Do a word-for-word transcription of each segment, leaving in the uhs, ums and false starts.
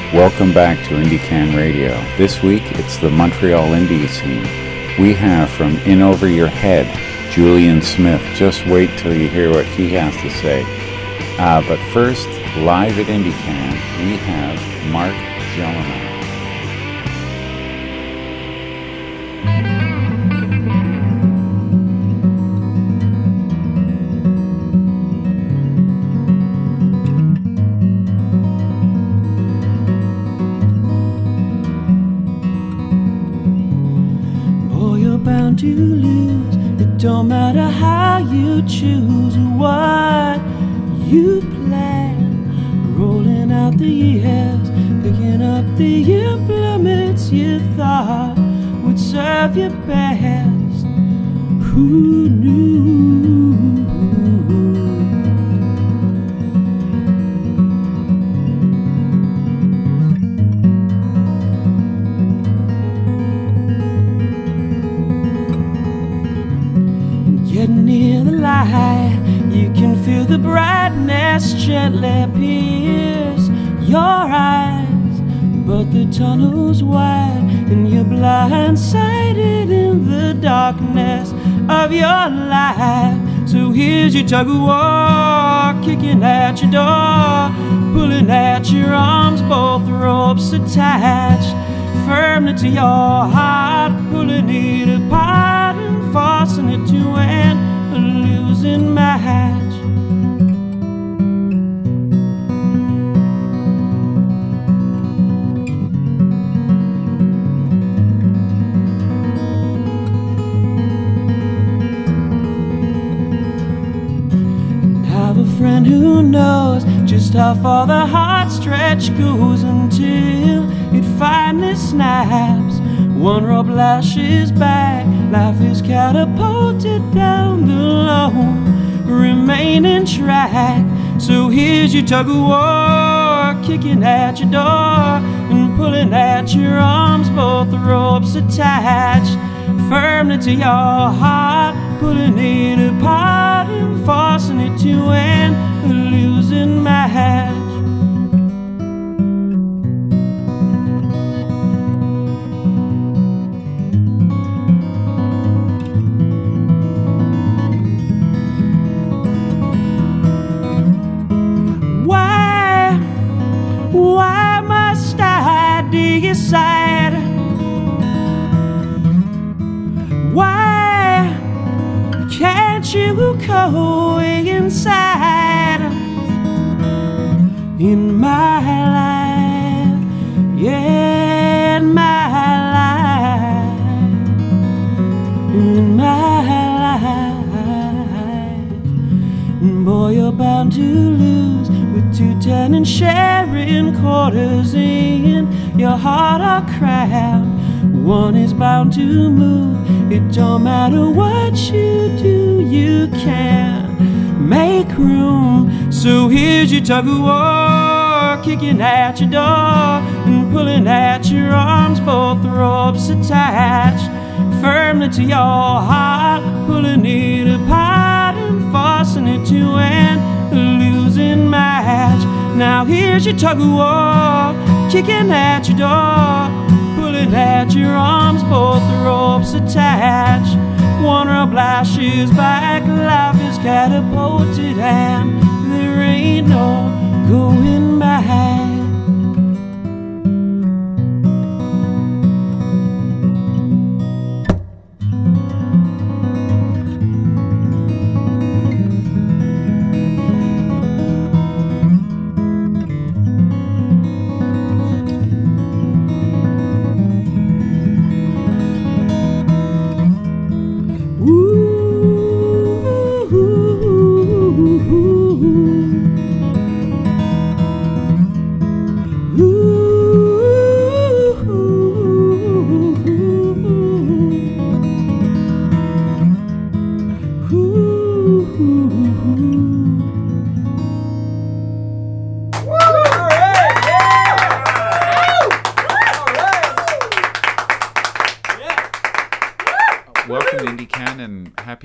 Welcome back to IndieCan Radio. This week, it's the Montreal indie scene. We have from In Over Your Head, Julian Smith. Just wait till you hear what he has to say. Uh, but first, live at IndieCan, we have Mark Gelinas. To lose, it don't matter how you choose or what you plan. Rolling out the years, picking up the implements you thought would serve you best. Who knew? Near the light, you can feel the brightness gently pierce your eyes, but the tunnel's wide and you're blindsided in the darkness of your life. So here's your tug of war, kicking at your door, pulling at your arms, both ropes attached firmly to your heart, pulling it apart and forcing it to end a losing match. And have a friend who knows just how far the heart stretch goes until it finally snaps. One rope lashes back, life is catapulted down the lone remaining track. So here's your tug of war, kicking at your door and pulling at your arms, both ropes attached firmly to your heart, pulling it apart and forcing it to end a losing match. Why must I decide? Why can't you go inside in my life? Yeah, in my life, in my life. Boy, you're bound to lose with two ten and sharing quarters in your heart or crowd. One is bound to move, it don't matter what you do, you can't make room. So here's your tug of war, kicking at your door and pulling at your arms, both ropes attached firmly to your heart, pulling it apart and forcing it to end a losing match. Now here's your tug of war, kicking at your door, pulling at your arms, both ropes attached. One rope lashes back, life is catapulted and there ain't no going back.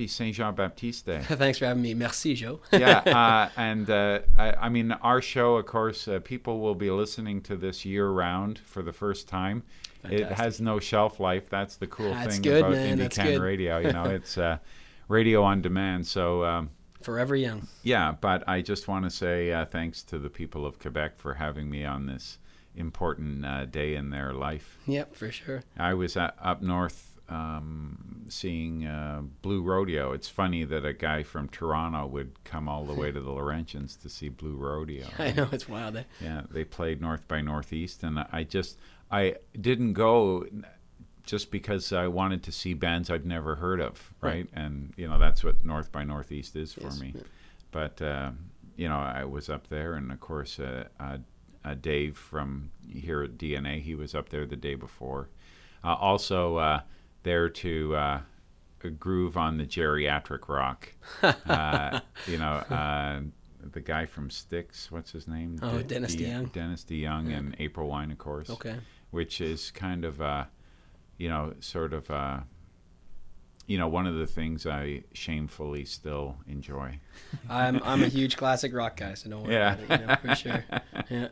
happy Saint Jean Baptiste Day. Thanks for having me. Merci, Joe. yeah, uh, and uh, I, I mean, our show, of course, uh, people will be listening to this year-round for the first time. Fantastic. It has no shelf life. That's the cool That's thing good, about man. Indie Can Radio. You know, it's uh, radio on demand. So um, forever young. Yeah, but I just want to say uh, thanks to the people of Quebec for having me on this important uh, day in their life. Yep, for sure. I was uh, up north um, seeing uh, Blue Rodeo. It's funny that a guy from Toronto would come all the way to the Laurentians to see Blue Rodeo. I know, it's wild. Eh? Yeah, they played North by Northeast, and I just I didn't go just because I wanted to see bands I'd never heard of, right? right. And you know that's what North by Northeast is for yes, me. Yeah. But uh, you know, I was up there, and of course, uh, uh, uh, Dave from here at D N A, he was up there the day before. Uh, also. Uh, there to uh, groove on the geriatric rock. uh, you know, uh, the guy from Styx, what's his name? Oh, De- Dennis De- DeYoung. Dennis DeYoung yeah. and April Wine, of course. Okay. Which is kind of, uh, you know, sort of, uh, you know, one of the things I shamefully still enjoy. I'm I'm a huge classic rock guy, so don't worry yeah. about it, you know, for sure. Yeah.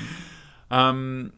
Um.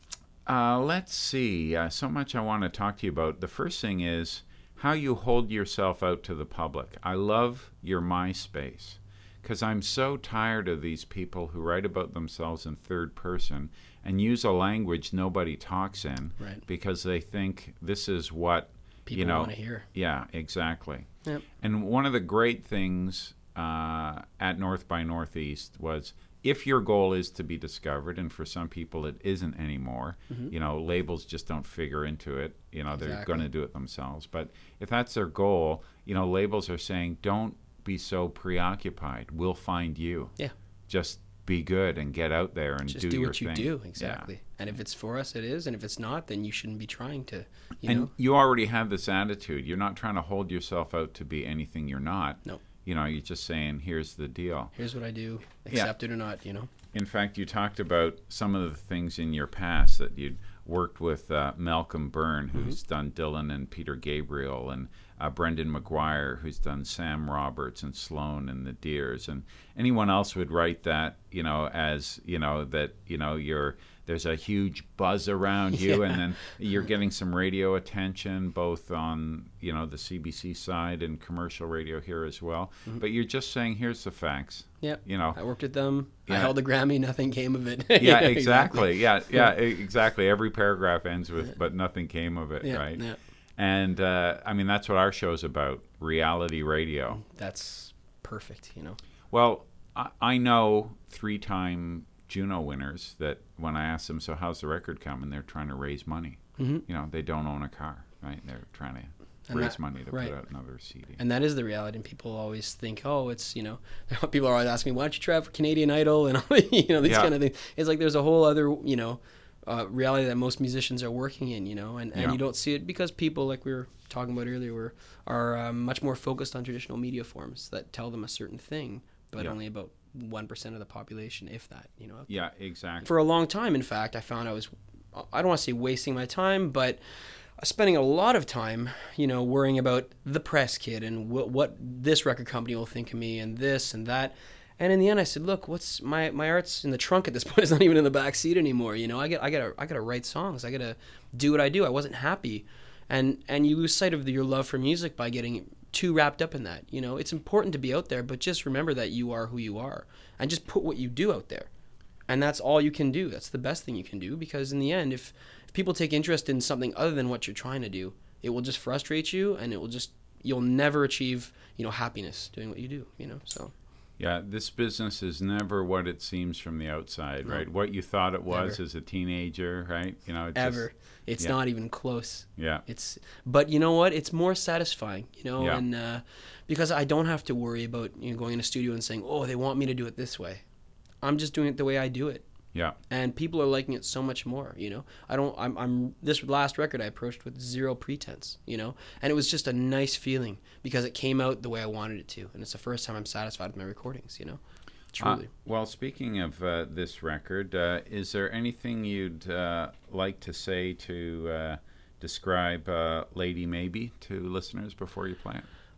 Uh, let's see. Uh, so much I want to talk to you about. The first thing is how you hold yourself out to the public. I love your MySpace because I'm so tired of these people who write about themselves in third person and use a language nobody talks in right. because they think this is what people you know, want to hear. Yeah, exactly. Yep. And one of the great things uh, at North by Northeast was if your goal is to be discovered, and for some people it isn't anymore, mm-hmm. you know, labels just don't figure into it. You know, exactly. they're going to do it themselves. But if that's their goal, you know, labels are saying, don't be so preoccupied. We'll find you. Yeah. Just be good and get out there and just do, do your what thing. you do. Exactly. Yeah. And if it's for us, it is. And if it's not, then you shouldn't be trying to, you and know. you already have this attitude. You're not trying to hold yourself out to be anything you're not. No. You know, you're just saying, here's the deal. Here's what I do, accept yeah. it or not, you know. In fact, you talked about some of the things in your past that you'd worked with uh, Malcolm Byrne, who's mm-hmm. done Dylan and Peter Gabriel, and uh, Brendan McGuire, who's done Sam Roberts and Sloan and the Deers. And anyone else would write that, you know, as, you know, that, you know, you're there's a huge buzz around you, yeah. and then you're getting some radio attention, both on, you know, the C B C side and commercial radio here as well. Mm-hmm. But you're just saying, here's the facts. Yeah, you know, I worked with them. Yeah. I held a Grammy. Nothing came of it. yeah, exactly. Yeah, yeah, exactly. Every paragraph ends with, but nothing came of it, yeah, right? Yeah. And uh, I mean, that's what our show's about: reality radio. That's perfect. You know. Well, I, I know three-time Juno winners that when I ask them, so how's the record coming? They're trying to raise money. Mm-hmm. You know, they don't own a car, right? They're trying to and raise that, money to right. put out another C D. And that is the reality. And people always think, oh, it's, you know, people are always asking me, why don't you try out for Canadian Idol and all, you know, these yeah. kind of things. It's like there's a whole other, you know, uh, reality that most musicians are working in, you know, and, and yeah. you don't see it because people, like we were talking about earlier, were, are um, much more focused on traditional media forms that tell them a certain thing, but yeah. only about one percent of the population, if that, you know. Yeah, exactly. For a long time, in fact, I found I was, I don't want to say wasting my time, but spending a lot of time, you know, worrying about the press kit and what, what this record company will think of me and this and that. And in the end, I said, look, what's my, my art's in the trunk at this point. It's not even in the back seat anymore. You know, I get I gotta I gotta write songs. I gotta do what I do. I wasn't happy, and and you lose sight of the, your love for music by getting too wrapped up in that. You know, it's important to be out there, but just remember that you are who you are, and just put what you do out there, and that's all you can do. That's the best thing you can do, because in the end, if if people take interest in something other than what you're trying to do, it will just frustrate you, and it will just you'll never achieve, you know, happiness doing what you do. You know, so. Yeah, this business is never what it seems from the outside, right? No. What you thought it was Ever. as a teenager, right? You know, it Ever. Just, it's yeah. not even close. Yeah. It's, but you know what? It's more satisfying, you know, yeah. and uh, because I don't have to worry about, you know, going in a studio and saying, oh, they want me to do it this way. I'm just doing it the way I do it. Yeah. And people are liking it so much more, you know. I don't, I'm, I'm, this last record I approached with zero pretense, you know, and it was just a nice feeling because it came out the way I wanted it to. And it's the first time I'm satisfied with my recordings, you know, truly. Uh, well, speaking of uh, this record, uh, is there anything you'd uh, like to say to uh, describe uh, Lady Maybe to listeners before you play it?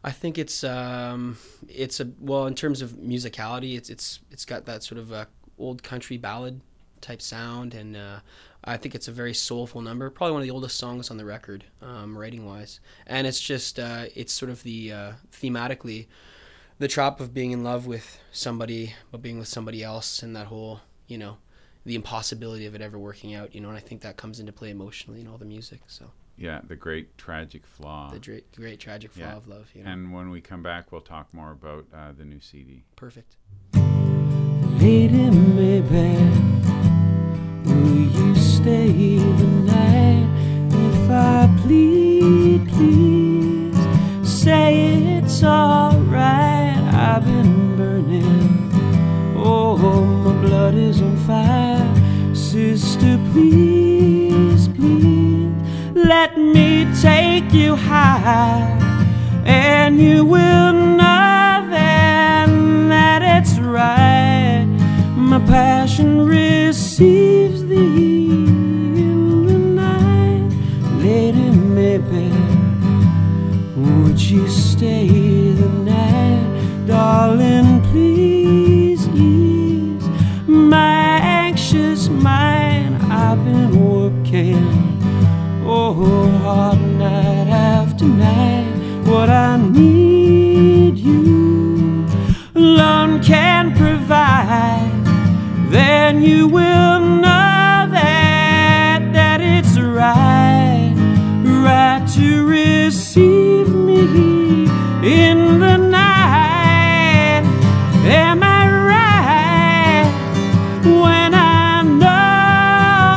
I think it's um, it's a well in terms of musicality, it's it's it's got that sort of uh, old country ballad type sound, and uh, I think it's a very soulful number. Probably one of the oldest songs on the record, um, writing wise, and it's just uh, it's sort of the uh, thematically the trap of being in love with somebody but being with somebody else, and that whole, you know, the impossibility of it ever working out, you know, and I think that comes into play emotionally in all the music. So. Yeah, the great tragic flaw. The great, great tragic flaw yeah. of love. You know? And when we come back, we'll talk more about uh, the new C D. Perfect. Lady Maybelle, will you stay the night? If I plead, please say it's alright. I've been burning, oh, my blood is on fire. Sister, please, please, let me take you high, and you will know then that it's right. My passion receives thee in the night. Lady Maybelle, would you stay the night? Darling, please ease my anxious mind. I've been working, oh, hard night after night. What I need you alone can provide. Then you will know that, that it's right, right to receive me in the night. Am I right when I know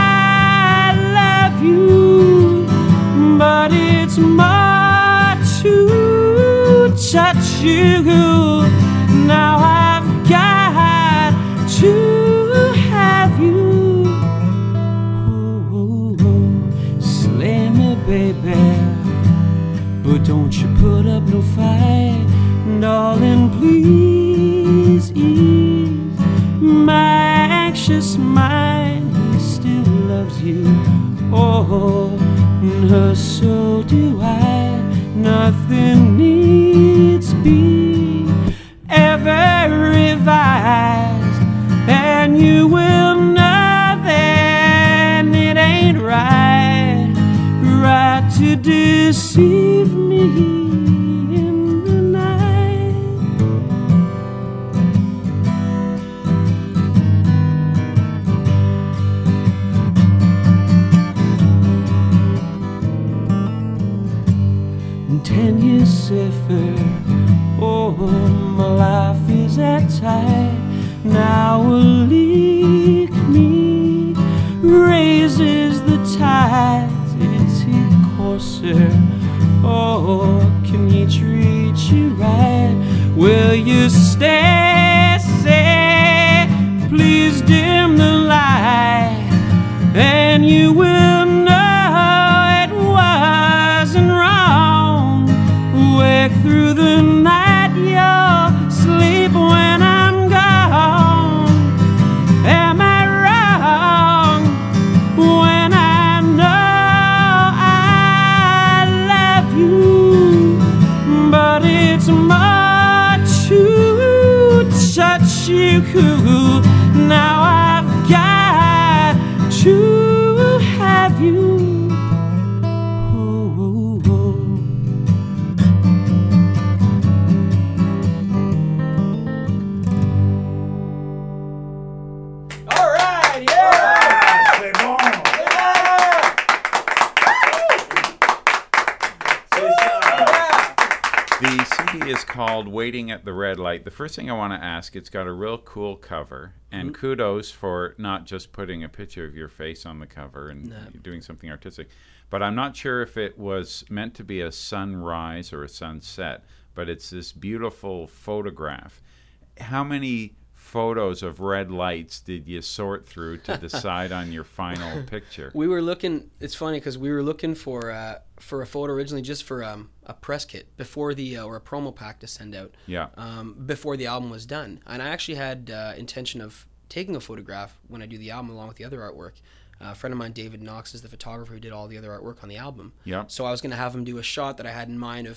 I love you? But it's more to touch you. Now I've got to have you. Oh, oh, oh. Slay me, baby, but don't you put up no fight. Darling, please ease my anxious mind. He still loves you, oh, and so do I. Nothing needs be ever revised, and you will know then it ain't right, right to deceive me in the night. Ten years safer, oh, my life is at tide. Now a leak me raises the tides. Is he coarser? Oh, can he treat you right? Will you stay, say, please dim the light, and you will know it wasn't wrong. Wake through the night, you'll sleep when I'm gone. Am I wrong when I know I love you? But it's more to touch you. Now I've got to have you. Is called Waiting at the Red Light. The first thing I want to ask, it's got a real cool cover, and mm-hmm. kudos for not just putting a picture of your face on the cover and no. doing something artistic. But I'm not sure if it was meant to be a sunrise or a sunset, but it's this beautiful photograph. How many photos of red lights did you sort through to decide on your final picture? We were looking, it's funny because we were looking for uh, for a photo originally just for um, a press kit before the, uh, or a promo pack to send out yeah. um, before the album was done. And I actually had uh, intention of taking a photograph when I do the album along with the other artwork. Uh, a friend of mine, David Knox, is the photographer who did all the other artwork on the album. Yeah. So I was going to have him do a shot that I had in mind of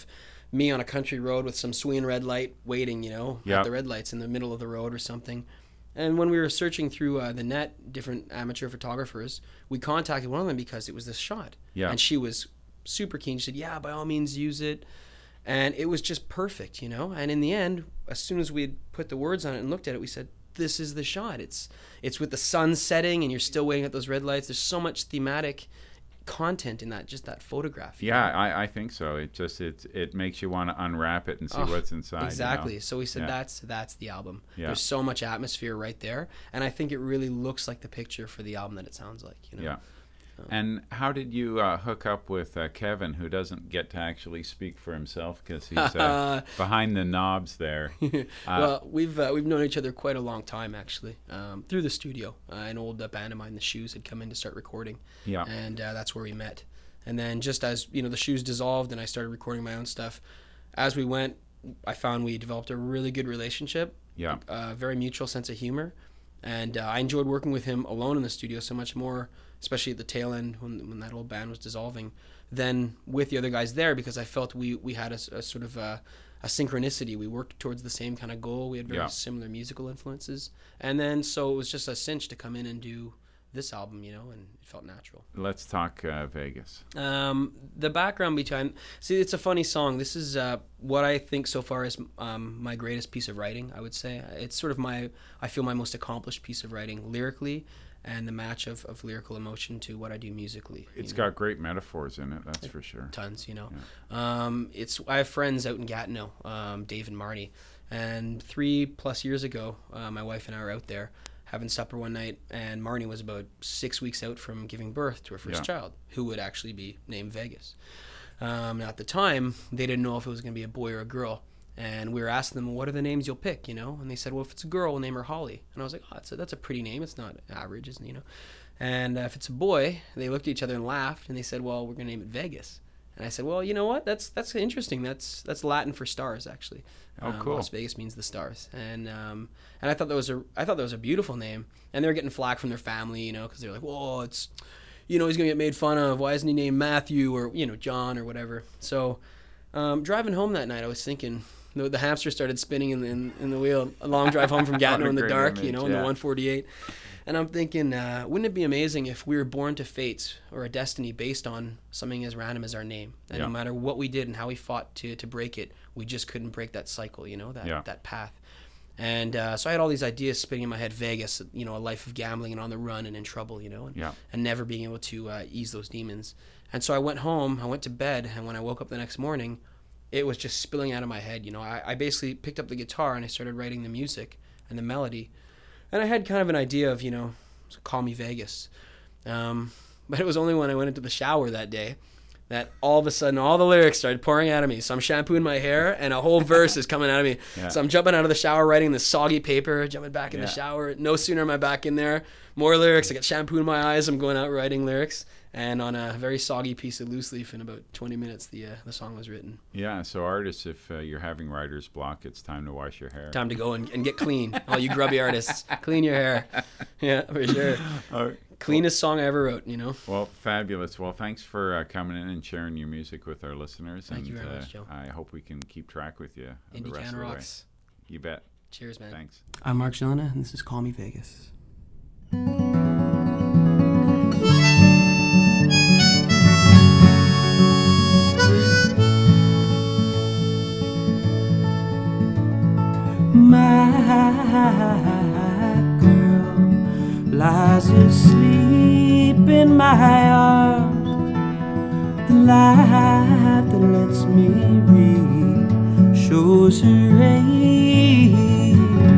me on a country road with some swinging red light waiting, you know, Yep. at the red lights in the middle of the road or something. And when we were searching through uh, the net, different amateur photographers, we contacted one of them because it was this shot. Yeah. And she was super keen. She said, yeah, by all means, use it. And it was just perfect, you know. And in the end, as soon as we had put the words on it and looked at it, we said, this is the shot. It's it's with the sun setting and you're still waiting at those red lights. There's so much thematic content in that, just that photograph. you Yeah, know? I, I think so. It just it it makes you want to unwrap it and see Oh, what's inside. Exactly. You know? So we said Yeah. that's that's the album. Yeah. There's so much atmosphere right there, and I think it really looks like the picture for the album that it sounds like. You know? Yeah. And how did you uh, hook up with uh, Kevin, who doesn't get to actually speak for himself because he's uh, behind the knobs there? Uh, well, we've uh, we've known each other quite a long time, actually, um, through the studio. Uh, an old uh, band of mine, the Shoes, had come in to start recording, Yeah. and uh, that's where we met. And then just as you know, the Shoes dissolved, and I started recording my own stuff. As we went, I found we developed a really good relationship. Yeah. A very mutual sense of humor, and uh, I enjoyed working with him alone in the studio so much more, especially at the tail end when when that old band was dissolving, than with the other guys there, because I felt we we had a, a sort of a, a synchronicity. We worked towards the same kind of goal. We had very Yeah. similar musical influences, and then so it was just a cinch to come in and do this album, you know, and it felt natural. Let's talk uh, Vegas. Um, the background behind, see, it's a funny song. This is uh, what I think so far is um, my greatest piece of writing, I would say. It's sort of my, I feel my most accomplished piece of writing lyrically, and the match of, of lyrical emotion to what I do musically. It's you got know? great metaphors in it, that's for sure. Tons, you know. Um, it's I have friends out in Gatineau, um, Dave and Marty, and three plus years ago, uh, my wife and I were out there having supper one night, and Marnie was about six weeks out from giving birth to her first Yeah. child, who would actually be named Vegas. Um, at the time, they didn't know if it was going to be a boy or a girl. And we were asking them, well, what are the names you'll pick, you know? And they said, well, if it's a girl, we'll name her Holly. And I was like, oh, that's a, that's a pretty name. It's not average, isn't it, you know? And uh, if it's a boy, they looked at each other and laughed, and they said, well, we're going to name it Vegas. And I said, well, you know what? That's that's interesting. That's that's Latin for stars, actually. Oh, Um, cool. Las Vegas means the stars, and um, and I thought that was a I thought that was a beautiful name. And they were getting flack from their family, you know, because they're like, whoa, it's, you know, he's gonna get made fun of. Why isn't he named Matthew or you know John or whatever? So um, driving home that night, I was thinking. The, the hamster started spinning in the, in, in the wheel. A long drive home from Gatineau in the great dark, image, you know, in yeah. the one forty-eight. And I'm thinking, uh, wouldn't it be amazing if we were born to fates or a destiny based on something as random as our name? And Yeah. no matter what we did and how we fought to, to break it, we just couldn't break that cycle, you know, that, Yeah. that path. And uh, so I had all these ideas spinning in my head. Vegas, you know, a life of gambling and on the run and in trouble, you know, and, Yeah. and never being able to uh, ease those demons. And so I went home, I went to bed, and when I woke up the next morning, it was just spilling out of my head. You know, I, I basically picked up the guitar and I started writing the music and the melody. And I had kind of an idea of, you know, call me Vegas. Um, but it was only when I went into the shower that day that all of a sudden all the lyrics started pouring out of me. So I'm shampooing my hair and a whole verse is coming out of me. Yeah. So I'm jumping out of the shower, writing this soggy paper, jumping back in Yeah. the shower. No sooner am I back in there, more lyrics. I got shampoo in my eyes. I'm going out writing lyrics. And on a very soggy piece of loose leaf, in about twenty minutes, the uh, the song was written. Yeah, so artists, if uh, you're having writer's block, it's time to wash your hair. Time to go and, and get clean. All you grubby artists, clean your hair. Yeah, for sure. Oh, Cleanest song I ever wrote, you know? well, fabulous. Well, thanks for uh, coming in and sharing your music with our listeners. Thank and you very uh, much, Joe. I hope we can keep track with you uh, the Indie rest Can of the way. rocks. You bet. Cheers, man. Thanks. I'm Mark Gillena, and this is Call Me Vegas. My girl lies asleep in my arms. The light that lets me read shows her age.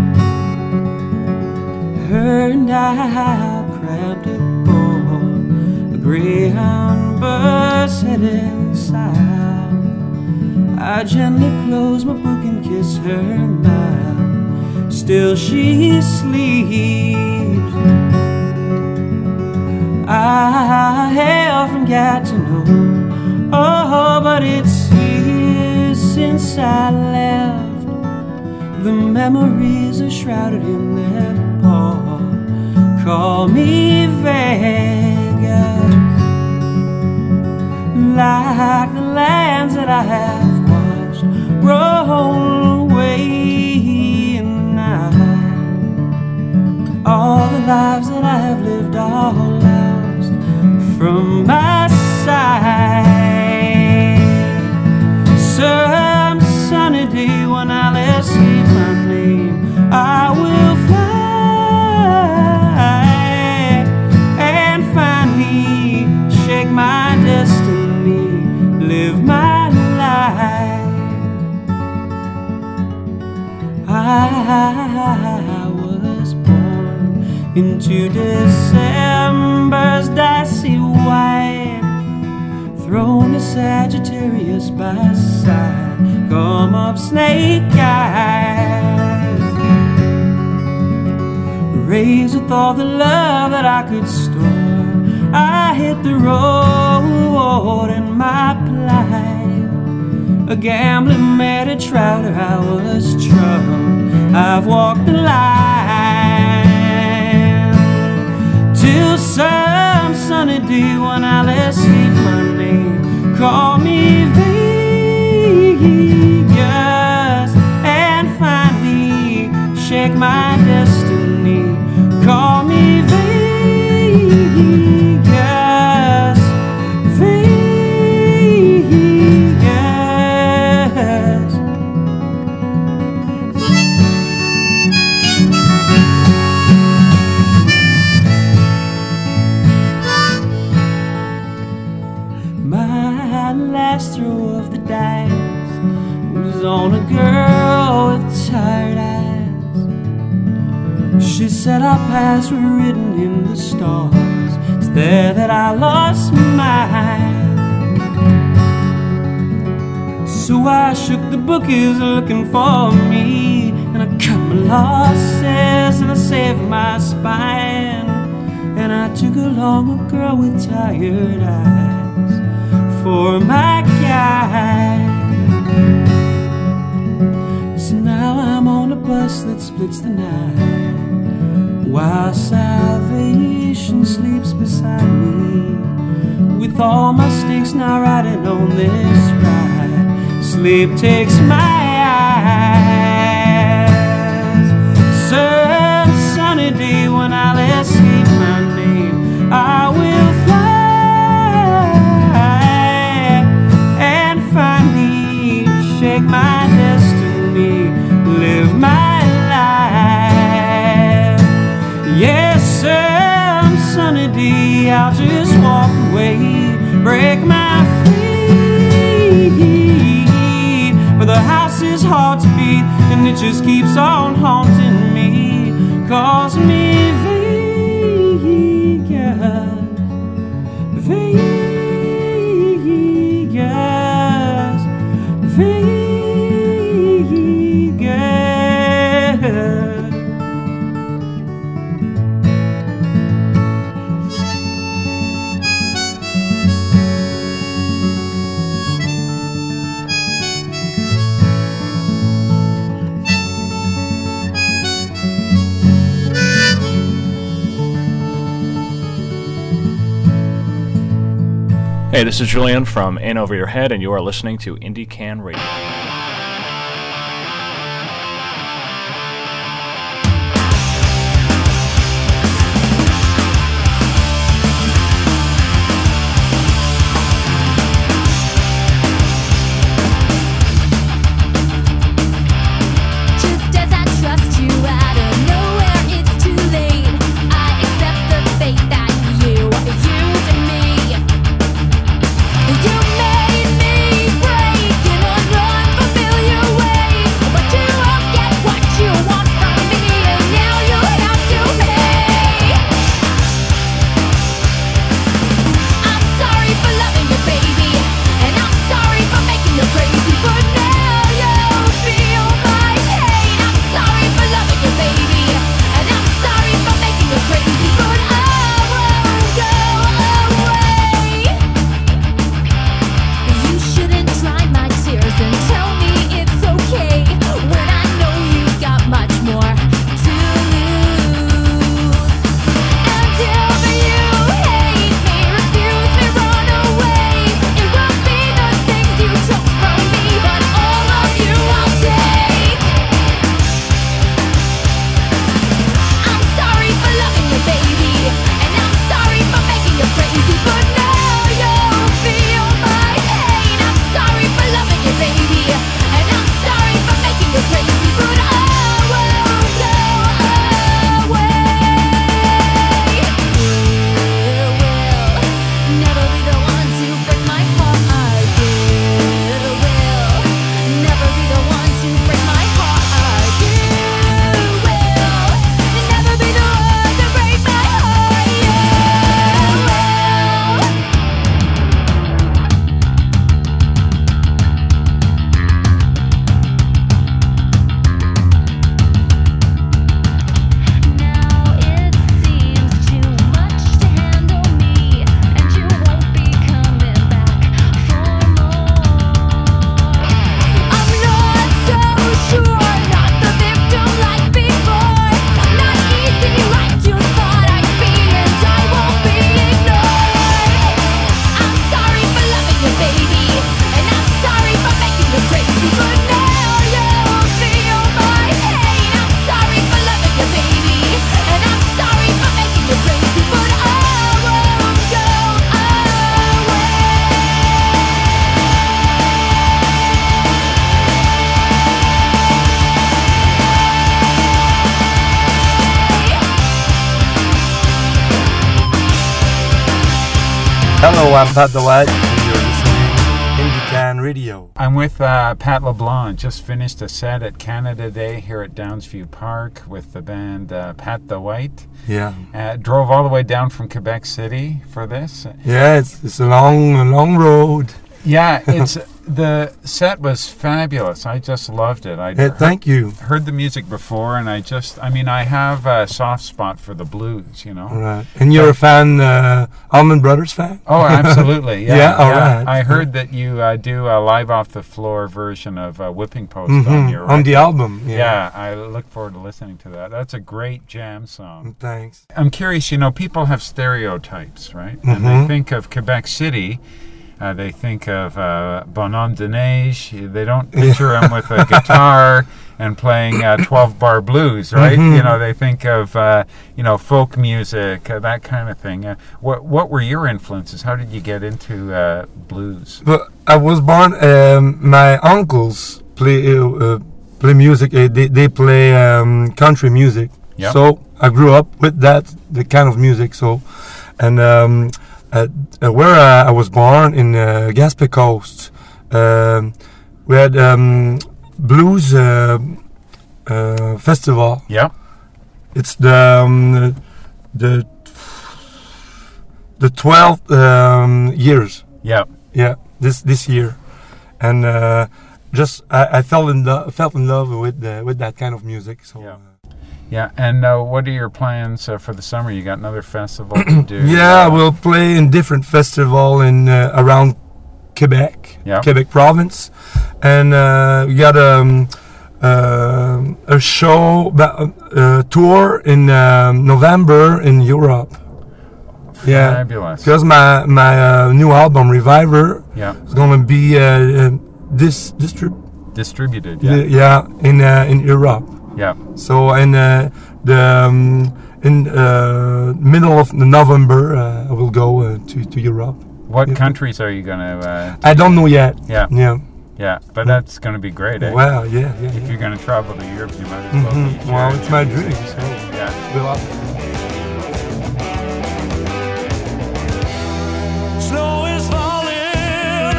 Her and I cramped aboard a Greyhound bus heading south. I gently close my book and kiss her mouth. Still she sleeps. I hail from Gatineau, oh, but it's years since I left. The memories are shrouded in their pall. Call me Vegas. Like the lands that I have watched roll away, and now all the lives that I have lived are lost from my sight. Some sunny day when I'll escape my name, I will fly and finally shake my destiny, live my life. I was born into December's dicey white, thrown a Sagittarius by side, come up snake eyes, raised with all the love that I could store. I hit the road in my plight, a gambling mad a trouter, I was troubled. I've walked the line till some sunny day when I'll escape my name. Call me Vegas and finally shake my destiny. Call me Vegas, Vegas. My last throw of the dice was on a girl with tired eyes. She said our paths were written in the stars. It's there that I lost mine. So I shook the bookies looking for me, and I cut my losses and I saved my spine. And I took along a girl with tired eyes for my guide. So now I'm on a bus that splits the night, while salvation sleeps beside me, with all my stakes now riding on this ride. Sleep takes my eyes. Some sunny day when I'll escape my name, I will fly and finally shake my destiny, live my life. Yes, some sunny day I'll just walk away, break my feet, but the house is hard to beat and it just keeps on haunting me. Calls me Vegas, Vegas, Vegas. Hey, this is Julian from In Over Your Head, and you are listening to Indie Can Radio. You made me break in a run. I'm Pat DeWitt, and you're listening to Indie Can Radio. I'm with uh, Pat LeBlanc. Just finished a set at Canada Day here at Downsview Park with the band uh, Pat DeWitt. Yeah. Uh, drove all the way down from Quebec City for this. Yeah, it's it's a long, a long road. Yeah, it's the set was fabulous. I just loved it. I Yeah, thank you. heard the music before, and I just, I mean, I have a soft spot for the blues, you know. All right. And you're a fan, uh, Allman Brothers fan? Oh, absolutely. Yeah, Yeah, all right. I heard that you uh, do a live off the floor version of uh, Whipping Post Mhm, on your on the record. album. Yeah. Yeah, I look forward to listening to that. That's a great jam song. Thanks. I'm curious, you know, people have stereotypes, right? And Mhm. they think of Quebec City, uh, they think of uh, Bonhomme de Neige. They don't picture him with a guitar and playing uh, twelve-bar blues, right? Mhm. You know, they think of, uh, you know, folk music, uh, that kind of thing. Uh, what what were your influences? How did you get into uh, blues? But I was born. Um, my uncles play uh, uh, play music. Uh, they they play um, country music. Yep. So I grew up with that, the kind of music. So, and um, uh, uh, where uh, I was born in uh, Gaspé Coast, um, we had um, blues uh, uh, festival. Yeah. It's the um, the the twelfth um, years. Yeah. Yeah, this this year, and uh, just I, I fell in love fell in love with the, with that kind of music. So. Yeah. Uh, Yeah, and uh, what are your plans uh, for the summer? You got another festival to do? Yeah, uh, we'll play in different festival in uh, around Quebec, Yeah. Quebec province, and uh, we got um, uh, a show, uh, tour in um, November in Europe. Yeah, Fabulous. because my my uh, new album Reviver Yeah. is gonna be uh, uh, this distrib Distributed, yeah. yeah in uh, in Europe. Yeah. So in uh, the um, in uh, middle of November, uh, I will go uh, to to Europe. What Yeah. countries are you going to... Uh, I don't know yet. yeah, Yeah. yeah. But that's going to be great, eh? Well, yeah, yeah. If yeah. you're going to travel to Europe, you might as well Mhm. be Well, sharing it's your my music. dream. So Yeah. we'll Snow is falling,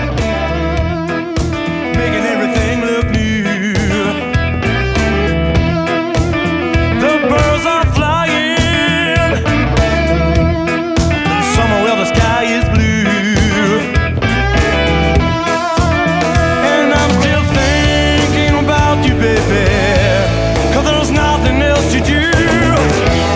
making everything look new. The birds are flying, somewhere where the sky is blue. And I'm still thinking about you, baby, 'cause there's nothing else to do.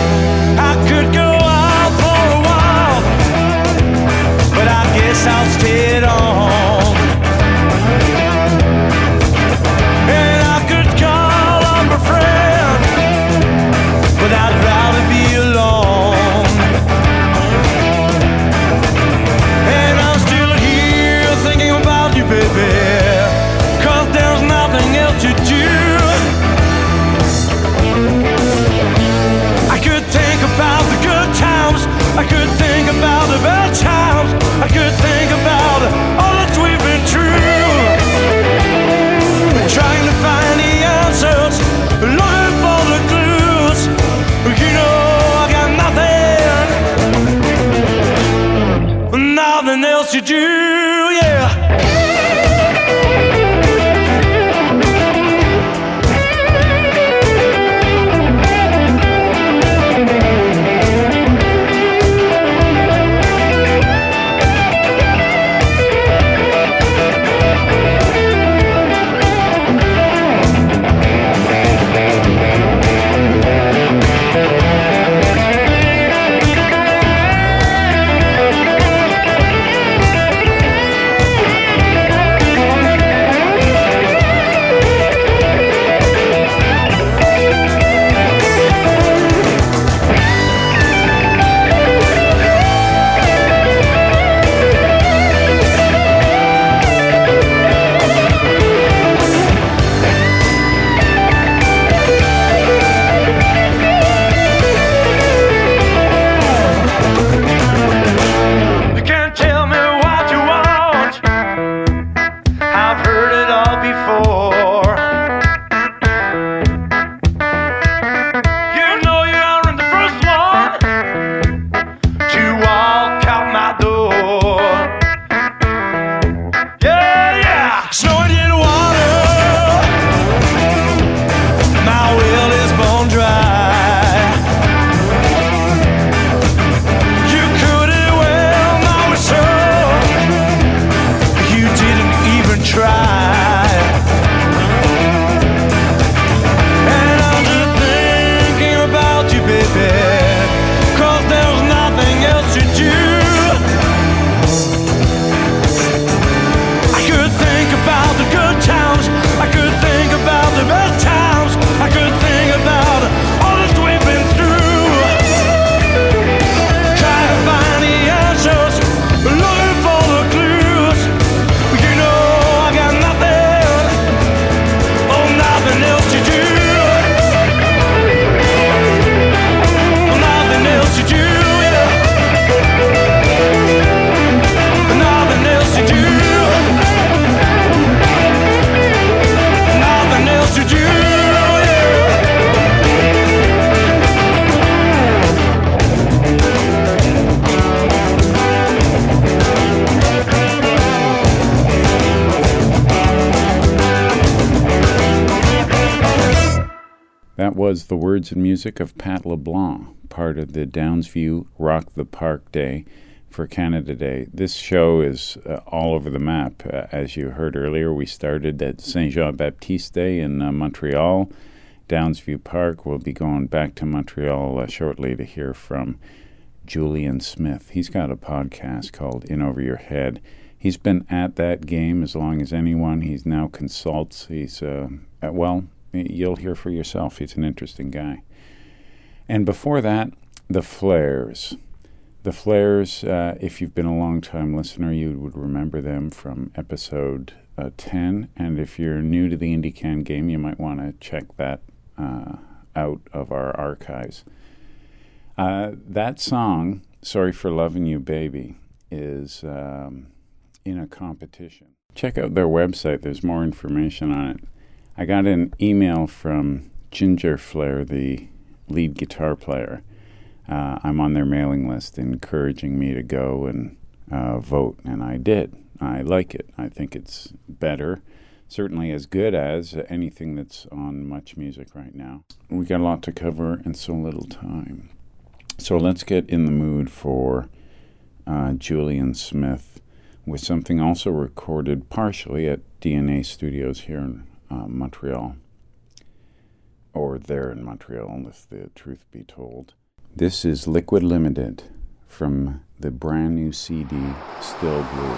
That was the words and music of Pat LeBlanc, part of the Downsview Rock the Park Day for Canada Day. This show is uh, all over the map. Uh, as you heard earlier, we started at Saint Jean-Baptiste Day in uh, Montreal. Downsview Park. We'll be going back to Montreal uh, shortly to hear from Julian Smith. He's got a podcast called In Over Your Head. He's been at that game as long as anyone. He now consults. He's, uh, uh, well, you'll hear for yourself. He's an interesting guy. And before that, the Flares. The Flares, uh, if you've been a long-time listener, you would remember them from episode uh, ten. And if you're new to the IndieCan game, you might want to check that uh, out of our archives. Uh, that song, Sorry for Loving You, Baby, is um, in a competition. Check out their website. There's more information on it. I got an email from Ginger Flare, the lead guitar player. Uh, I'm on their mailing list encouraging me to go and uh, vote, and I did. I like it. I think it's better, certainly as good as anything that's on Much Music right now. We got a lot to cover and so little time. So let's get in the mood for uh, Julian Smith with something also recorded partially at D N A Studios here in uh, Montreal, or there in Montreal, if the truth be told. This is Liquid Limited from the brand new C D, Still Blue.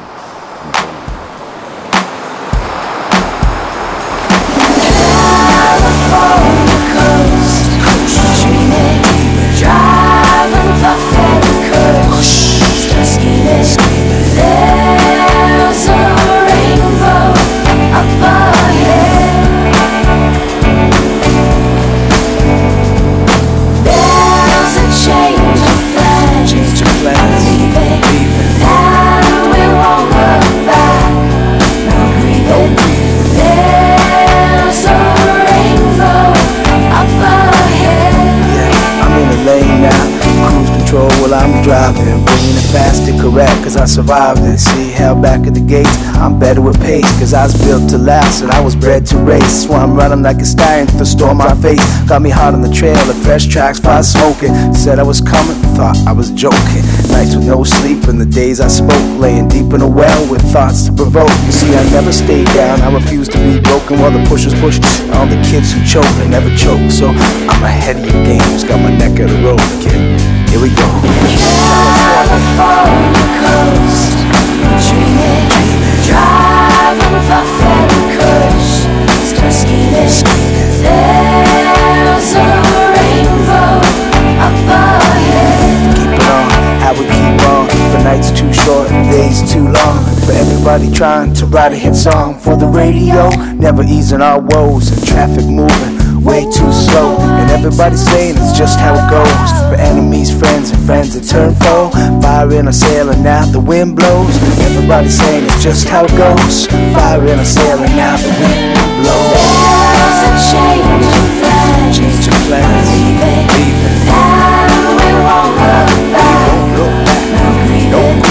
California coast, coast dreaming, driving buffet curves, start scheming. There's a rainbow up ahead. There's a change of plans, change of plans, leaving, leaving, and we won't look back. No grieving. There's a rainbow up ahead. Yeah, I'm in the lane now. Cruise control while I'm driving, bringing it fast and correct, cause I survived it. See, held back at the gates, I'm better with pace, cause I was built to last and I was bred to race. That's why I'm running like a stallion through the storm my face. Got me hot on the trail, the fresh tracks, fire smoking. Said I was coming, thought I was joking. Nights with no sleep and the days I spoke, laying deep in a well with thoughts to provoke. You see, I never stayed down, I refused to be broken while the pushers push on the kids who choke and never choke. So I'm ahead of your games, got my neck of the road, kid. Here we go. California coast, dreaming, driving buffet curves, start scheming. There's a rainbow up ahead. Keep it on, how we keep on. The night's too short, the day's too long. For everybody trying to write a hit song for the radio, never easing our woes and traffic moving way too slow, and everybody's saying it's just how it goes. For enemies, friends, and friends that turn foe, fire in a sail and now the wind blows. Everybody's saying it's just how it goes. Fire in a sail and now the wind blows. There's a change of plans, Change of plans, leaving, leaving, and we won't look back. look back, No grieving.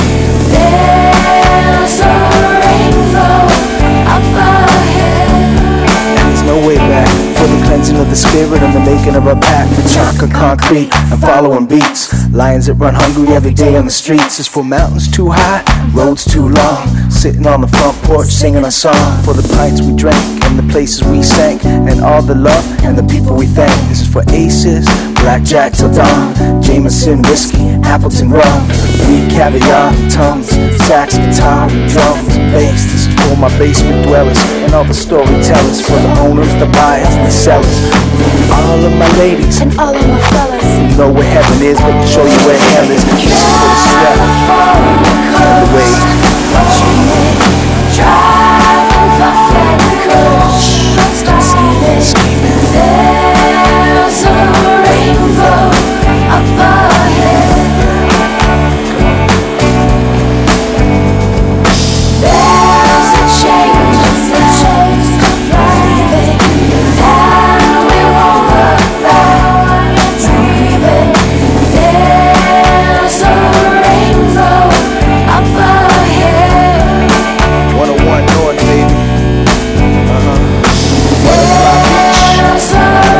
There's a rainbow up ahead. and there's no way back. For the cleansing of the spirit and the making of a pact for chalk and concrete and following beats. Lions that run hungry every day on the streets. It's for mountains too high, roads too long. Sitting on the front porch singing a song for the pints we drank and the places we sank, and all the love and the people we thank. This is for aces, blackjack till dawn, Jameson whiskey, Appleton rum, weed, caviar, tums, sax, guitar, drums, bass. This is for my basement dwellers and all the storytellers, for the owners, the buyers, the sellers, all of my ladies And all of my fellas, who know where heaven is, but can show you where hell is. This is for the sweat and the way. dreaming, driving buffet curves, start scheming. There's a rainbow up ahead. There's a change of plans, leaving, and we won't look back. Dreaming. There's a rainbow up ahead. one oh one North, baby. Uh-huh. There's a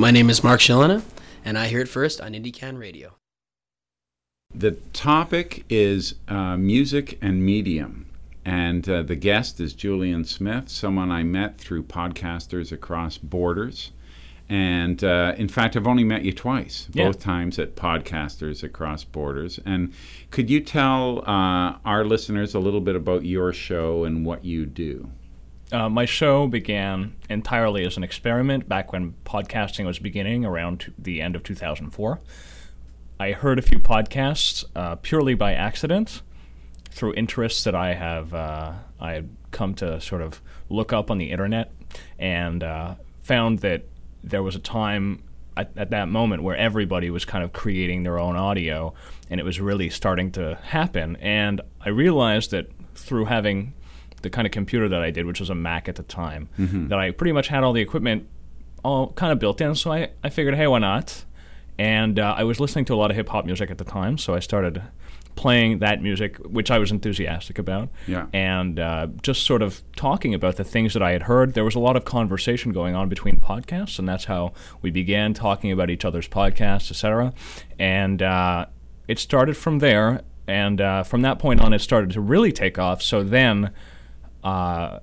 My name is Mark Shillana, and I hear it first on IndieCan Radio. The topic is uh, music and medium, and uh, the guest is Julian Smith, someone I met through Podcasters Across Borders. And uh, in fact, I've only met you twice, Yeah. both times at Podcasters Across Borders. And could you tell uh, our listeners a little bit about your show and what you do? Uh, my show began entirely as an experiment back when podcasting was beginning around t- the end of two thousand four. I heard a few podcasts uh, purely by accident through interests that I have uh, I had come to sort of look up on the internet, and uh, found that there was a time at, at that moment where everybody was kind of creating their own audio, and it was really starting to happen. And I realized that through having the kind of computer that I did, which was a Mac at the time, Mm-hmm. that I pretty much had all the equipment all kind of built in. So I, I figured, hey, why not? And uh, I was listening to a lot of hip-hop music at the time, so I started playing that music, which I was enthusiastic about, Yeah. and uh, just sort of talking about the things that I had heard. There was a lot of conversation going on between podcasts, and that's how we began talking about each other's podcasts, et cetera. And uh, it started from there, and uh, from that point on, it started to really take off. So then uh,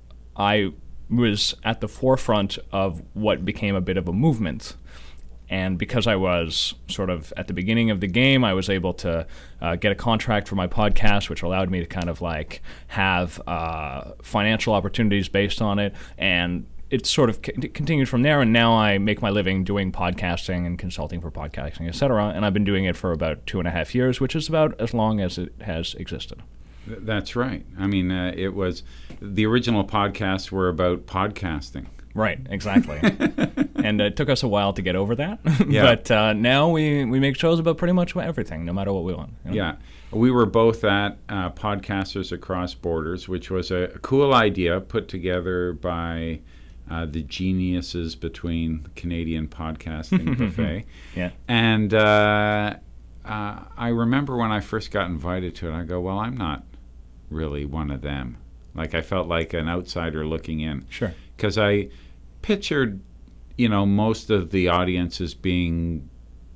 I was at the forefront of what became a bit of a movement. And because I was sort of at the beginning of the game, I was able to uh, get a contract for my podcast, which allowed me to kind of like have uh, financial opportunities based on it. And it sort of c- continued from there. And now I make my living doing podcasting and consulting for podcasting, et cetera. And I've been doing it for about two and a half years, which is about as long as it has existed. Th- That's right. I mean, uh, it was the original podcasts were about podcasting. Right, exactly. And it took us a while to get over that. Yeah. But uh, now we, we make shows about pretty much everything, no matter what we want. you know? Yeah. We were both at uh, Podcasters Across Borders, which was a, a cool idea put together by uh, the geniuses between Canadian Podcasting Buffet. Yeah. And uh, uh, I remember when I first got invited to it, I go, well, I'm not really one of them. Like, I felt like an outsider looking in. Sure. Because I pictured, you know, most of the audience as being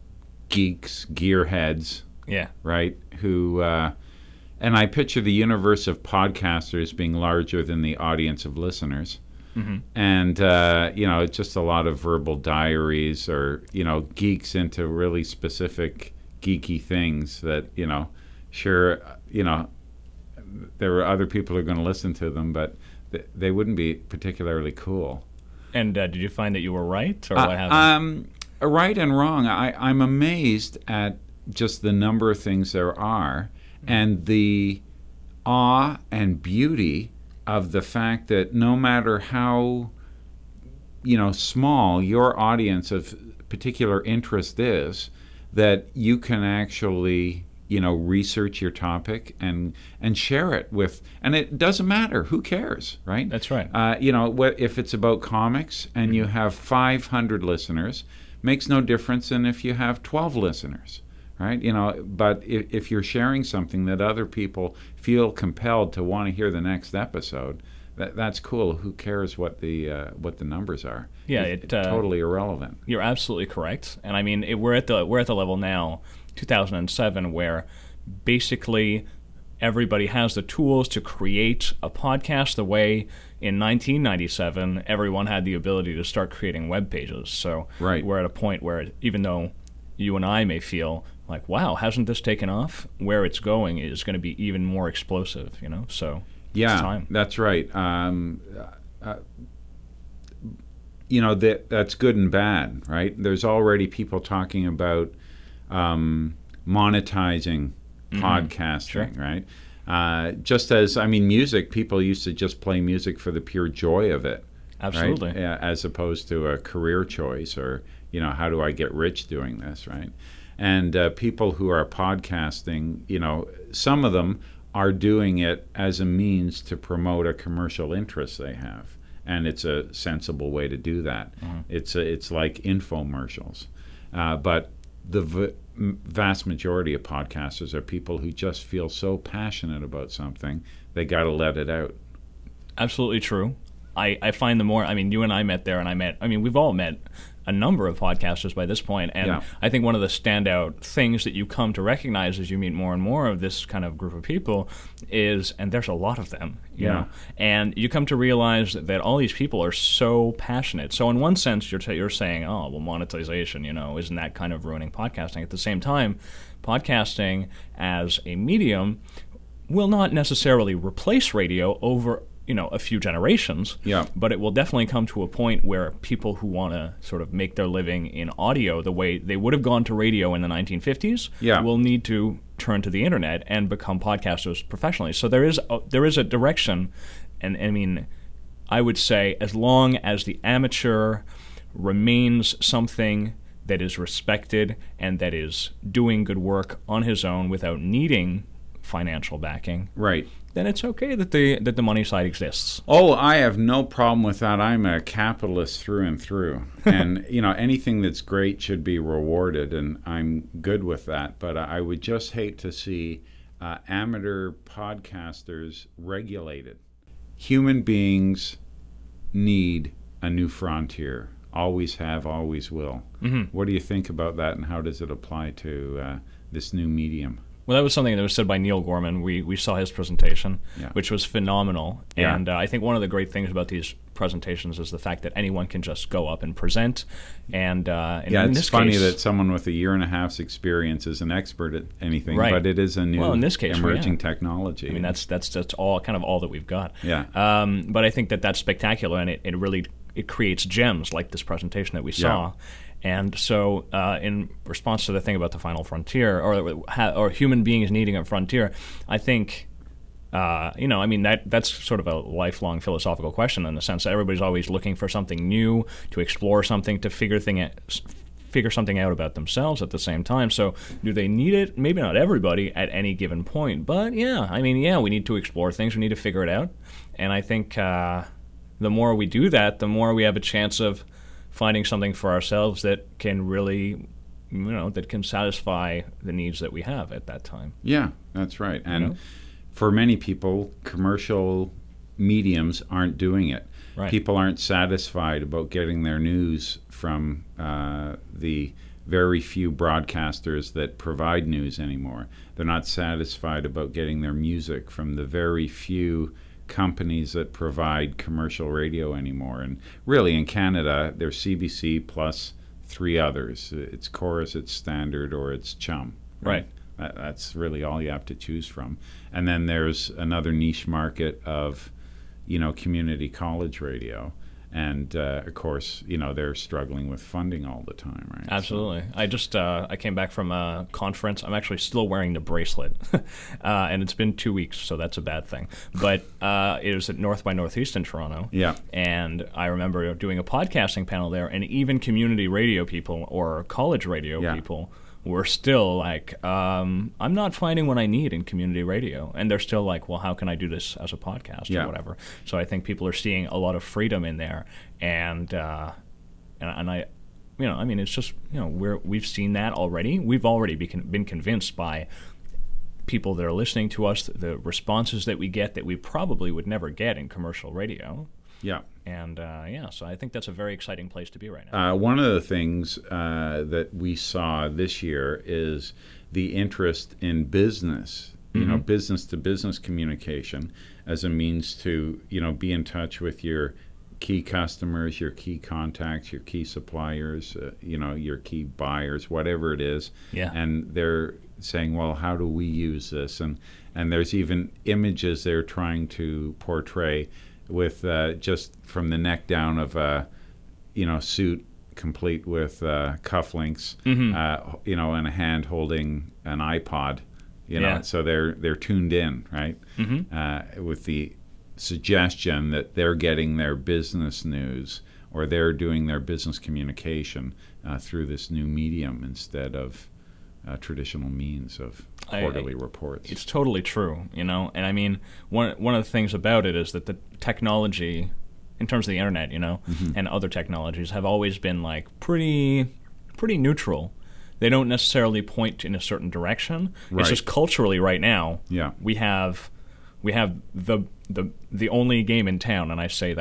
geeks, gearheads, Yeah. right? Who, uh, and I picture the universe of podcasters being larger than the audience of listeners. Mm-hmm. And, uh, you know, it's just a lot of verbal diaries or, you know, geeks into really specific geeky things that, you know, sure, you know, there were other people who are going to listen to them, but th- they wouldn't be particularly cool. And uh, did you find that you were right, or Uh, what happened? Um, right and wrong. I, I'm amazed at just the number of things there are and the awe and beauty of the fact that no matter how, you know, small your audience of particular interest is, that you can actually, you know, research your topic and and share it with, and it doesn't matter, who cares, right? That's right. Uh, you know, wh- if it's about comics and you have five hundred listeners, makes no difference than if you have twelve listeners, right? You know, but if, if you're sharing something that other people feel compelled to want to hear the next episode, that that's cool. Who cares what the uh, what the numbers are? Yeah, It's it, uh, totally irrelevant. You're absolutely correct. And I mean, it, we're at the we're at the level now, two thousand seven, where basically everybody has the tools to create a podcast the way in nineteen ninety-seven everyone had the ability to start creating web pages. So Right. we're at a point where even though you and I may feel like, wow, hasn't this taken off? Where it's going is going to be even more explosive, you know? So Yeah, it's time. that's right. Um, uh, you know, that that's good and bad, right? There's already people talking about um, monetizing podcasting, right? Uh, just as, I mean, music, people used to just play music for the pure joy of it. Absolutely. Right? Yeah, as opposed to a career choice or, you know, how do I get rich doing this, right? And uh, people who are podcasting, you know, some of them are doing it as a means to promote a commercial interest they have. And it's a sensible way to do that. Mm-hmm. It's a, it's like infomercials. Uh, but the v- vast majority of podcasters are people who just feel so passionate about something, they got to let it out. Absolutely true. I, I find the more, I mean, you and I met there, and I met, I mean, we've all met a number of podcasters by this point, and Yeah. I think one of the standout things that you come to recognize as you meet more and more of this kind of group of people is, and there's a lot of them, you Yeah. know, and you come to realize that, that all these people are so passionate. So in one sense, you're t- you're saying, oh, well, monetization, you know, isn't that kind of ruining podcasting? At the same time, podcasting as a medium will not necessarily replace radio over, you know, a few generations. Yeah. But it will definitely come to a point where people who want to sort of make their living in audio the way they would have gone to radio in the nineteen fifties Yeah. will need to turn to the internet and become podcasters professionally. So there is a, there is a direction, and I mean, I would say as long as the amateur remains something that is respected and that is doing good work on his own without needing financial backing, Right. then it's okay that the that the money side exists. Oh, I have no problem with that. I'm a capitalist through and through. And, you know, anything that's great should be rewarded, and I'm good with that. But I would just hate to see uh, amateur podcasters regulated. Human beings need a new frontier. Always have, always will. Mm-hmm. What do you think about that, and how does it apply to uh, this new medium? Well, that was something that was said by Neil Gorman. We we saw his presentation, Yeah. which was phenomenal. Yeah. And uh, I think one of the great things about these presentations is the fact that anyone can just go up and present. And, uh, and Yeah, in it's this funny case, that someone with a year and a half's experience is an expert at anything, Right. but it is a new Well, in this case, emerging yeah. technology. I mean, that's that's that's all kind of all that we've got. Yeah. Um, but I think that that's spectacular, and it, it really it creates gems like this presentation that we saw. And so, uh, in response to the thing about the final frontier, or or human beings needing a frontier, I think, uh, you know, I mean that that's sort of a lifelong philosophical question in the sense that everybody's always looking for something new, to explore something, to figure thing out, figure something out about themselves at the same time. So, do they need it? Maybe not everybody at any given point, but yeah, I mean, yeah, we need to explore things, we need to figure it out, and I think uh, the more we do that, the more we have a chance of finding something for ourselves that can really, you know, that can satisfy the needs that we have at that time. Yeah, that's right. And know? for many people, commercial mediums aren't doing it. Right. People aren't satisfied about getting their news from uh, the very few broadcasters that provide news anymore. They're not satisfied about getting their music from the very few companies that provide commercial radio anymore. And really, in Canada, there's C B C plus three others. It's Chorus, it's Standard, or it's Chum. Right. That, that's really all you have to choose from. And then there's another niche market of, you know, community college radio. And, uh, of course, you know, they're struggling with funding all the time, right? Absolutely. I just uh, I came back from a conference. I'm actually still wearing the bracelet, uh, and it's been two weeks, so that's a bad thing. But uh, it was at North by Northeast in Toronto. Yeah. And I remember doing a podcasting panel there, and even community radio people or college radio Yeah. people were still like, um, I'm not finding what I need in community radio. And they're still like, well, how can I do this as a podcast Yeah. or whatever? So I think people are seeing a lot of freedom in there. And, uh, and, and I, you know, I mean, it's just, you know, we're, we've seen that already. We've already be con- been convinced by people that are listening to us, the responses that we get that we probably would never get in commercial radio. Yeah. And, uh, yeah, so I think that's a very exciting place to be right now. Uh, one of the things uh, that we saw this year is the interest in business, you Mm-hmm. know, business-to-business communication as a means to, you know, be in touch with your key customers, your key contacts, your key suppliers, uh, you know, your key buyers, whatever it is. Yeah. And they're saying, well, how do we use this? And, and there's even images they're trying to portray with uh, just from the neck down of a, you know, suit complete with uh, cufflinks, Mm-hmm. uh, you know, and a hand holding an iPod, you know, Yeah. so they're they're tuned in, right? Mm-hmm. Uh, with the suggestion that they're getting their business news or they're doing their business communication uh, through this new medium instead of uh, traditional means of I- quarterly reports. It's totally true, you know. And I mean, one one of the things about it is that the technology, in terms of the internet, you know, Mm-hmm. and other technologies, have always been like pretty, pretty neutral. They don't necessarily point in a certain direction. Right. It's just culturally, right now, Yeah. we have we have the the the only game in town, and I say that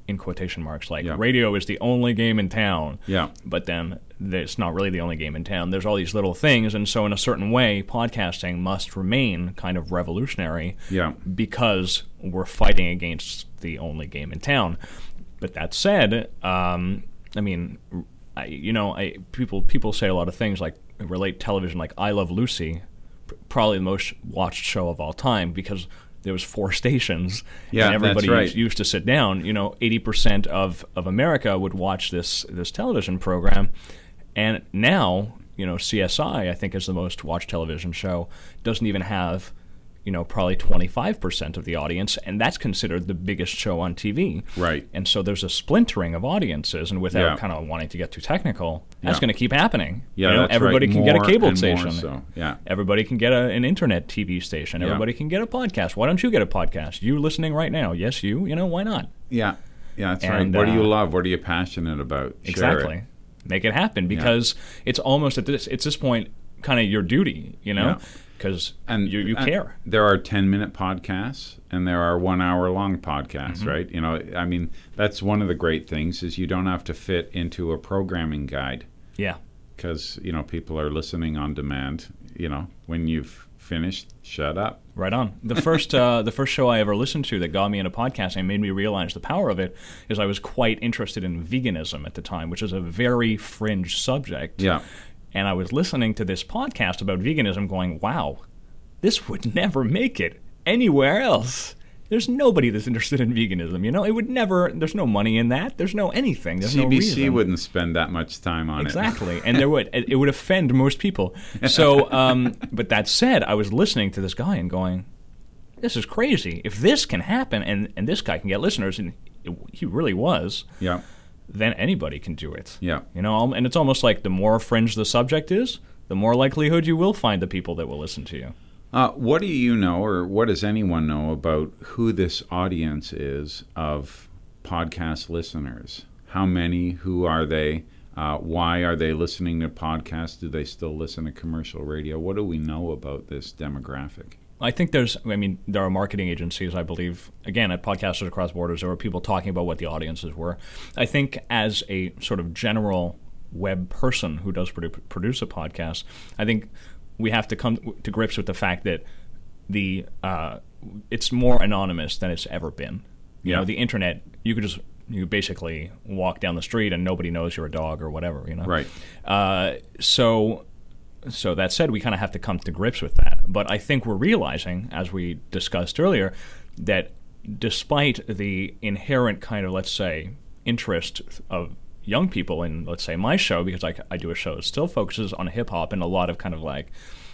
in quotation marks, like Yeah. radio is the only game in town. Yeah. But then it's not really the only game in town. There's all these little things, and so in a certain way, podcasting must remain kind of revolutionary. Yeah. Because we're fighting against the only game in town. But that said, um, I mean, I, you know, I, people people say a lot of things like relate television, like I Love Lucy, pr- probably the most watched show of all time because there was four stations, Yeah, and everybody that's right. used, used to sit down. You know, eighty percent of, of America would watch this this television program, and now, you know, C S I, I think, is the most watched television show, doesn't even have, you know, probably twenty-five percent of the audience, and that's considered the biggest show on T V. Right. And so there's a splintering of audiences, and without Yeah. kind of wanting to get too technical, that's Yeah. going to keep happening. Yeah, you know, that's everybody right. can get a More cable and more station. so. Yeah. Everybody can get a, an internet T V station. Yeah. Everybody can get a podcast. Why don't you get a podcast? You listening right now? Yes, you. You know, why not? Yeah. Yeah, that's And, right. What do you uh, love? What are you passionate about? Share Exactly. it. Make it happen because it's almost at this it's this point kind of your duty, you know, Yeah. because And you, you and care. There are ten-minute podcasts and there are one-hour-long podcasts, Mm-hmm. right? You know, I mean, that's one of the great things is you don't have to fit into a programming guide Yeah. because, you know, people are listening on demand. You know, when you've finished, shut up. Right on. The first uh, the first show I ever listened to that got me into podcasting and made me realize the power of it is I was quite interested in veganism at the time, which is a very fringe subject. Yeah. And I was listening to this podcast about veganism going, wow, this would never make it anywhere else. There's nobody that's interested in veganism, you know? It would never, there's no money in that. There's no anything. There's C B C no reason. wouldn't spend that much time on Exactly, and there would it would offend most people. So, um, but that said, I was listening to this guy and going, "This is crazy. If this can happen, and and this guy can get listeners, and it, he really was, it. Yeah. then anybody can do it." Yeah. You know, um, and it's almost like the more fringe the subject is, the more likelihood you will find the people that will listen to you. Uh, what do you know, or what does anyone know about who this audience is of podcast listeners? How many? Who are they? Uh, why are they listening to podcasts? Do they still listen to commercial radio? What do we know about this demographic? I think there's, I mean, there are marketing agencies, I believe, again, at Podcasters Across Borders, there were people talking about what the audiences were. I think as a sort of general web person who does produ- produce a podcast, I think we have to come to grips with the fact that the uh, it's more anonymous than it's ever been. You Yeah. know, the internet, you could just, you basically walk down the street and nobody knows you're a dog or whatever, you know? Right. Uh, so... So that said, we kind of have to come to grips with that. But I think we're realizing, as we discussed earlier, that despite the inherent kind of, let's say, interest of young people in, let's say, my show, because I, I do a show that still focuses on hip-hop and a lot of kind of like,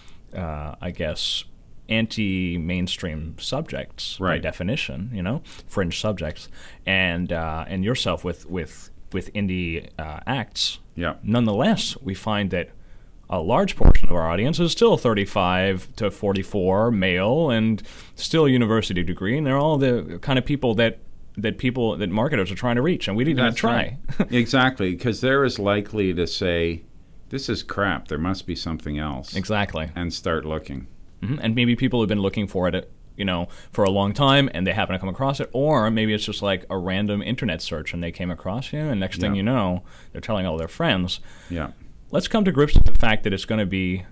uh, I guess, anti-mainstream subjects by Right. definition, you know, fringe subjects, and uh, and yourself with, with, with indie uh, acts. Yeah. Nonetheless, we find that a large portion of our audience is still thirty-five to forty-four, male, and still university degree, and they're all the kind of people that that people that marketers are trying to reach, and we didn't even That's try. right. Exactly, because they're as likely to say, "This is crap. There must be something else," Exactly, and start looking. hmm and maybe people have been looking for it, you know, for a long time, and they happen to come across it, or maybe it's just like a random internet search, and they came across you, and next thing Yeah. you know, they're telling all their friends. Yeah. Let's come to grips with the fact that it's going to be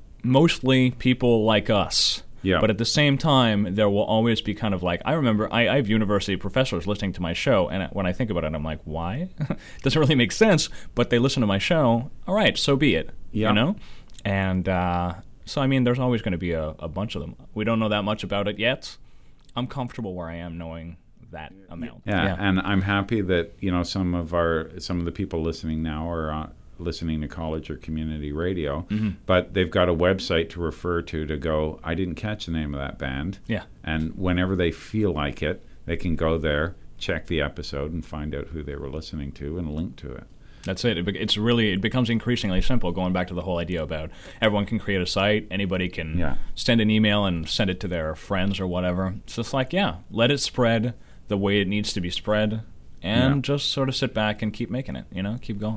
mostly people like us. Yeah. But at the same time, there will always be kind of like, I remember, I, I have university professors listening to my show, and when I think about it, I'm like, why? It doesn't really make sense, but they listen to my show. All right, so be it. Yeah. You know? And uh, so, I mean, there's always going to be a, a bunch of them. We don't know that much about it yet. I'm comfortable where I am knowing that amount. Yeah, and I'm happy that, you know, some of our some of the people listening now are uh, listening to college or community radio, Mm-hmm. but they've got a website to refer to to go, I didn't catch the name of that band. Yeah. And whenever they feel like it, they can go there, check the episode, and find out who they were listening to and link to it. That's it. It be- It's really, it becomes increasingly simple, going back to the whole idea about everyone can create a site, anybody can Yeah. send an email and send it to their friends or whatever. It's just like, yeah, let it spread the way it needs to be spread, and Yeah. just sort of sit back and keep making it, you know, keep going.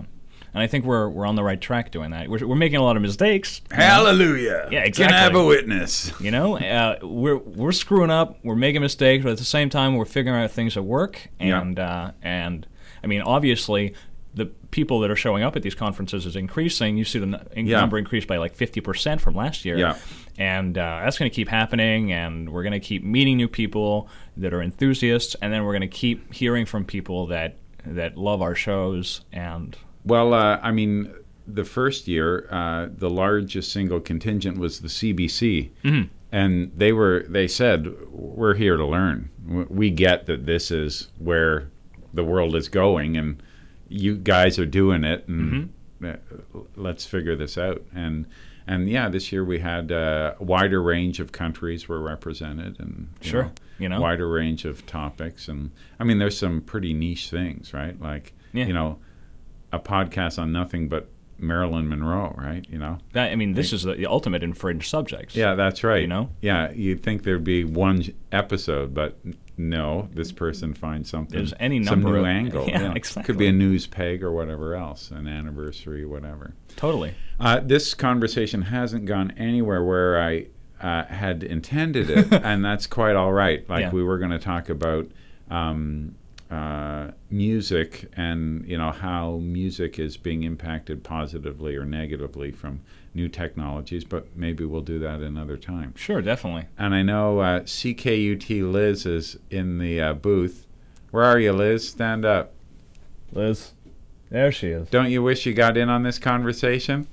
and I think we're we're on the right track doing that. We're, we're making a lot of mistakes. Hallelujah. Yeah, exactly. Can I have a witness? You know, uh, we're we're screwing up, we're making mistakes, but at the same time, we're figuring out things that work. And Yeah. uh, and I mean, obviously, the people that are showing up at these conferences is increasing. You see the n- in- Yeah. number increased by like fifty percent from last year. Yeah. And uh, that's going to keep happening, and we're going to keep meeting new people that are enthusiasts, and then we're going to keep hearing from people that that love our shows. And Well, uh, I mean, the first year, uh, the largest single contingent was the C B C, Mhm. and they were they said, "We're here to learn. W- We get that this is where the world is going, and you guys are doing it, and uh, let's figure this out." And and yeah, this year we had uh, a wider range of countries were represented, and you Sure, know, you know. wider range of topics, and I mean, there's some pretty niche things, right? Like Yeah. you know, a podcast on nothing but Marilyn Monroe, right? You know. that, I mean, this is the, the ultimate in fringe subjects. Yeah, that's right. You know? Yeah, you'd think there'd be one episode, but n- no, this person finds something. There's any some number new of- angle. Yeah, Could exactly. be a news peg or whatever else, an anniversary, whatever. Totally. Uh, this conversation hasn't gone anywhere where I uh, had intended it, and that's quite all right. Like Yeah. we were going to talk about um, uh, music and you know how music is being impacted positively or negatively from new technologies, but maybe we'll do that another time. Sure, definitely. And I know uh, C K U T Liz is in the uh, booth. Where are you, Liz? Stand up. Liz, there she is. Don't you wish you got in on this conversation?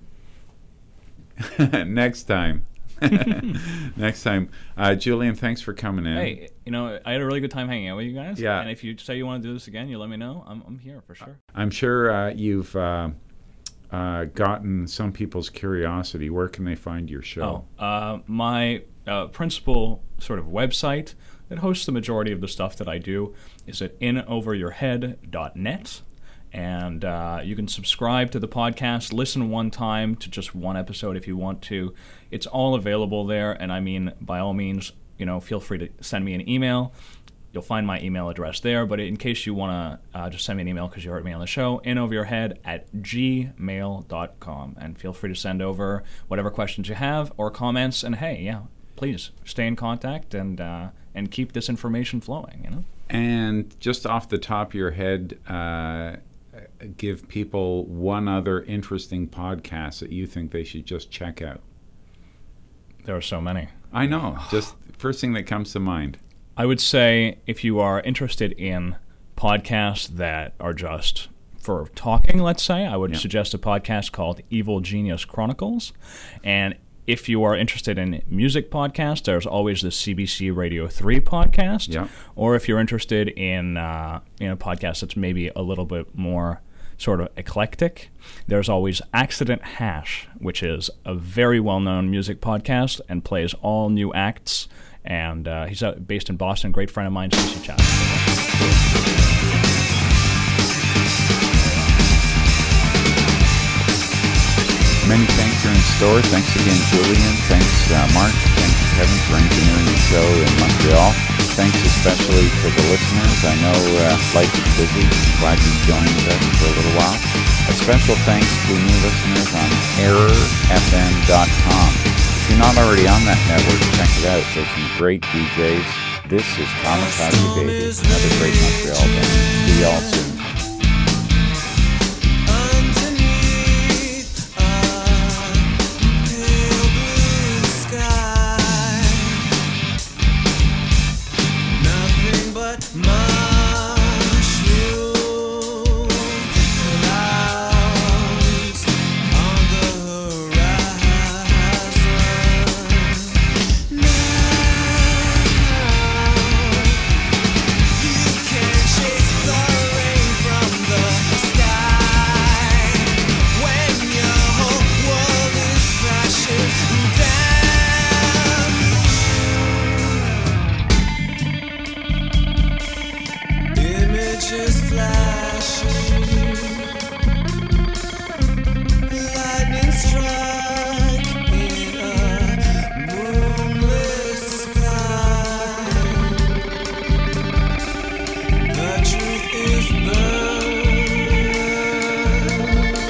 Next time. Next time. Uh, Julian, thanks for coming in. Hey, you know, I had a really good time hanging out with you guys. Yeah. And if you say you want to do this again, you let me know. I'm, I'm here for sure. I'm sure uh, you've uh, uh, gotten some people's curiosity. Where can they find your show? Oh, uh, my uh, principal sort of website that hosts the majority of the stuff that I do is at in over your head dot net. And uh, you can subscribe to the podcast, listen one time to just one episode if you want to. It's all available there. And I mean, by all means, you know, feel free to send me an email. You'll find my email address there. But in case you want to uh, just send me an email because you heard me on the show, in over your head at gmail dot com. And feel free to send over whatever questions you have or comments. And hey, yeah, please stay in contact and uh, and keep this information flowing, you know? And just off the top of your head, uh, give people one other interesting podcast that you think they should just check out. There are so many. I know. Just first thing that comes to mind. I would say if you are interested in podcasts that are just for talking, let's say, I would Yeah. suggest a podcast called Evil Genius Chronicles. And if you are interested in music podcasts, there's always the C B C Radio three podcast. Yeah. Or if you're interested in, uh, in a podcast that's maybe a little bit more sort of eclectic, there's always Accident Hash, which is a very well-known music podcast and plays all new acts. And uh, he's uh, based in Boston, great friend of mine, Stacey Chapman. Many thanks are in store. Thanks again, Julian. Thanks, uh, Mark. Thanks, Kevin, for engineering the show in Montreal. Thanks especially to the listeners. I know uh, life is busy. Glad you joined us for a little while. A special thanks to new listeners on error f m dot com. If you're not already on that network, check it out. There's some great D Js. This is Kamikaze Baby, another great Montreal band. See y'all soon. The truth is burned.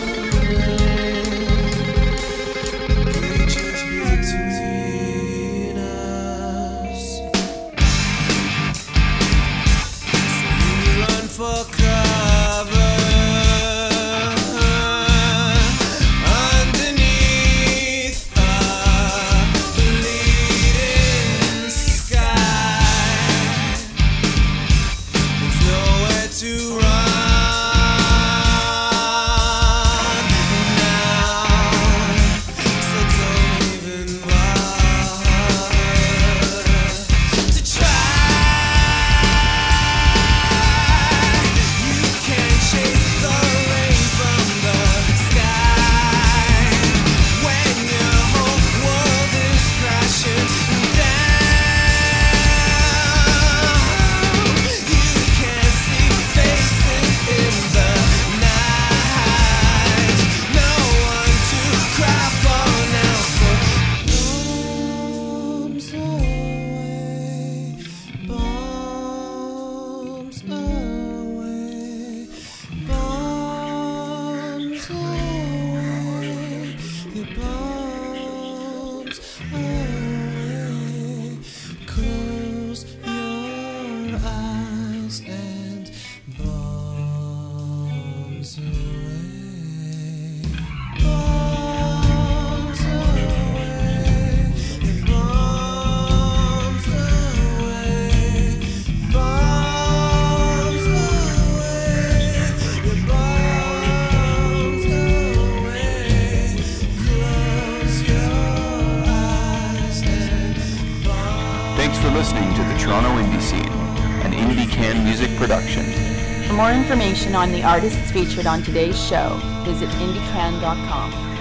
to the Toronto Indie Scene, an IndieCan music production. For more information on the artists featured on today's show, visit indie can dot com.